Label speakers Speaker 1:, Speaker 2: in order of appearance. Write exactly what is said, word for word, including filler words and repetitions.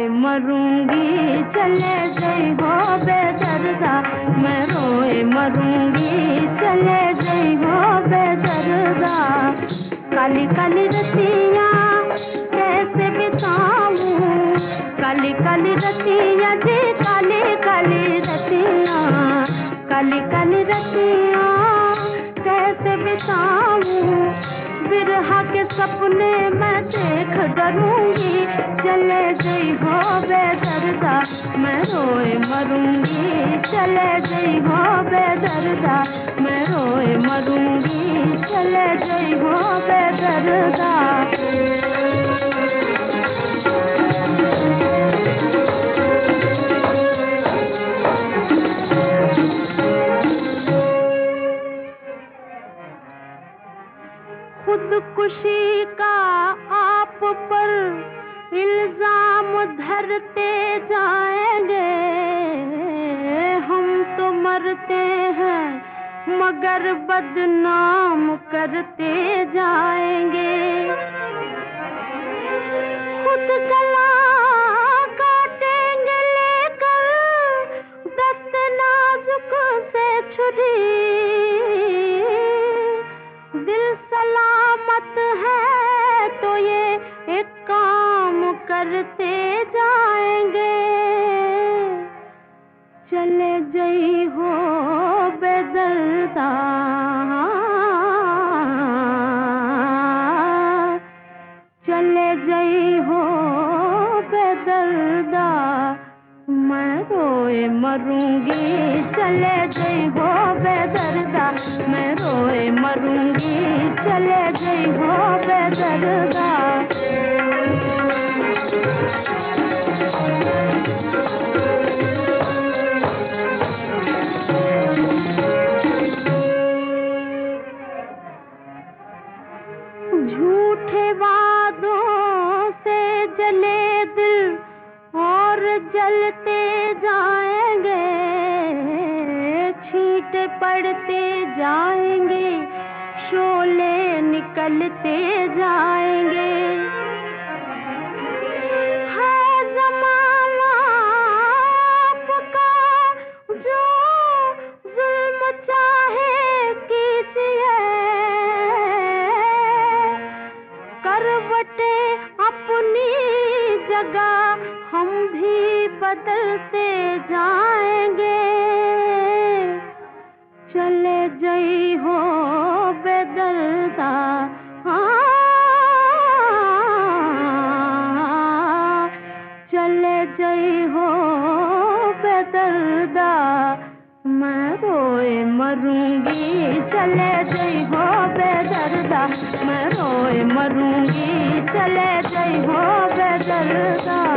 Speaker 1: मरूंगी चले गई हो बेदर्दा, मैं रोए मरूंगी चले गई हो बेदर्दा। काली काली रतियाँ कैसे बिताऊं, काली काली रतियाँ जी काली काली रतियाँ, काली काली रतियाँ कैसे बिताऊं, बिरहा के सपने मैं देख डरूंगी चले गई हो बेदर्दा, मैं रोए मरूंगी चले गई हो बेदर्दा, मैं रोए मरूंगी चले गई हो बेदर्दा। खुदकुशी का आप पर इल्जाम धरते जाएंगे, हम तो मरते हैं मगर बदनाम करते जाएंगे। खुद गला काटेंगे लेकर दस्त नाजुक से छुरी, दिल सलामत है तो ये एक काम करते जाएंगे। चले गई हो बेदर्दा, चले गई हो बेदर्दा, मैं रोए मरूंगी चले गई हो बेदर्दा, मैं रोए मरूंगी चले गई हो बेदर्दा। झूठे वादों से जले दिल और जलते जाएंगे, छींटे पड़ते जाएंगे शोले निकलते जाएंगे। है ज़माना आपका जो जुल्म चाहे कीजिए, करवटे अपनी जगह हम भी बदलते जाएंगे। चले गई हो बेदर्दा, चले गई हो बेदर्दा, मैं रोए मरूंगी चले गई हो बेदर्दा, मैं रोए मरूंगी चले गई हो बेदर्दा।